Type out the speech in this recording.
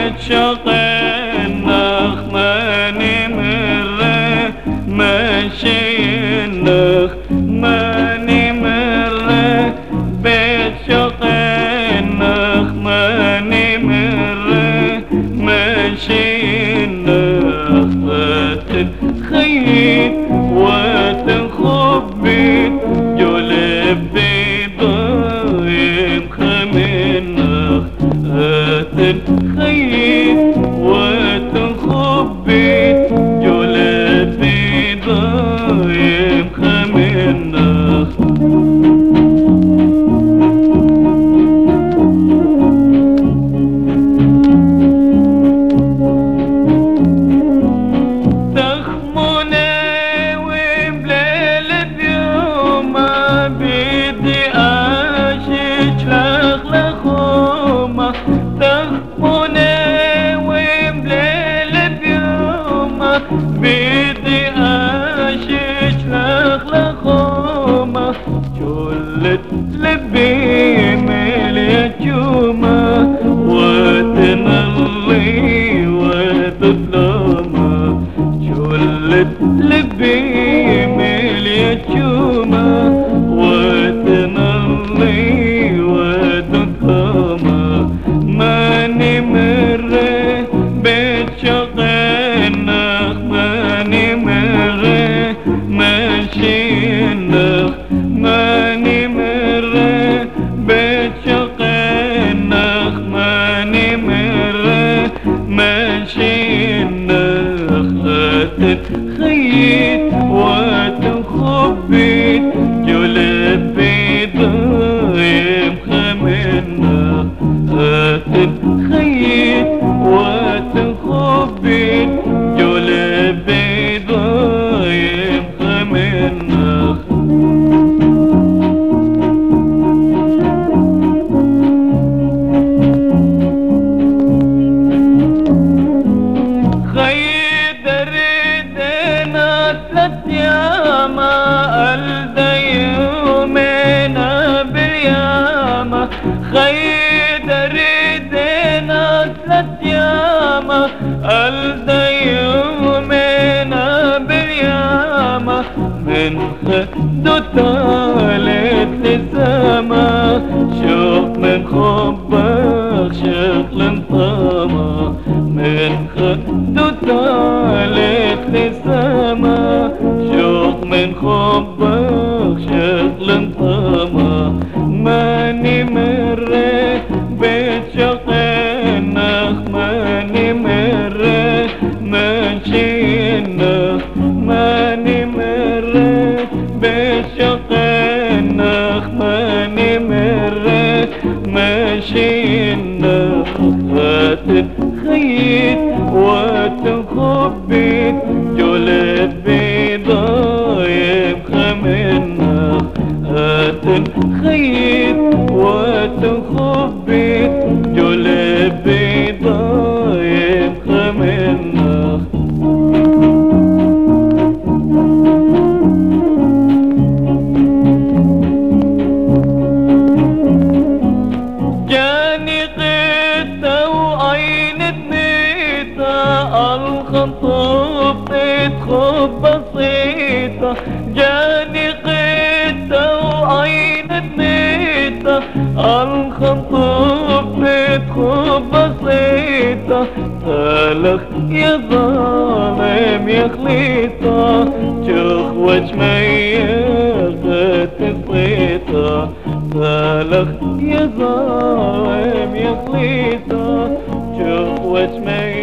بتشق النخ ماني مرة ماشي النخ ماني مرة بتشق النخ ماني مرة ماشي النخ فتتخيل وتنخبت جلب بيضايم خمنخ تتخيل وتنخبت جلب بيضايم خمنخ بيدي أشيش لخلخومة جلت لبي مليجومة وتنلي وتظلمة جلت لبي مليجومة وتنلي وتظلمة ماني مرة بتشغلنا ماني مرة ماشي النخ ماني مرة بتشق النخ ماني مرة ماشي النخ تتخيل وتنخبت جلب بيضايم خمنخ تتخيل وتنخبت جلب بيضايم خمنخ خيد ردنا 3 ياما ألدى يومنا بالياما خيد ردنا 3 ياما ألدى يومنا بالياما من خدو طالت لسما شوق من خبك شغل انطمى من خدو طالت لسما شوق من خبك شغل انطمى ماني مرة بتشق النخ ماني مرة ماشي النخ ماني مرة بتشق النخ ماني مرة ماشي النخ تتخيل وتنخبت جلب بيضايم خمنخ تتخيل وتنخبت جلب بيضايم خمنخ جاني قطة وعين دنيتها الخطوب تتخب بسيطة جاني قطة وعين دنيتها الخطوب تتخب بسيطة تالخ يا ظالم يا خليطة شوخ وجمية تسليطة تالخ يا ظالم يا خليطة شوخ وجمية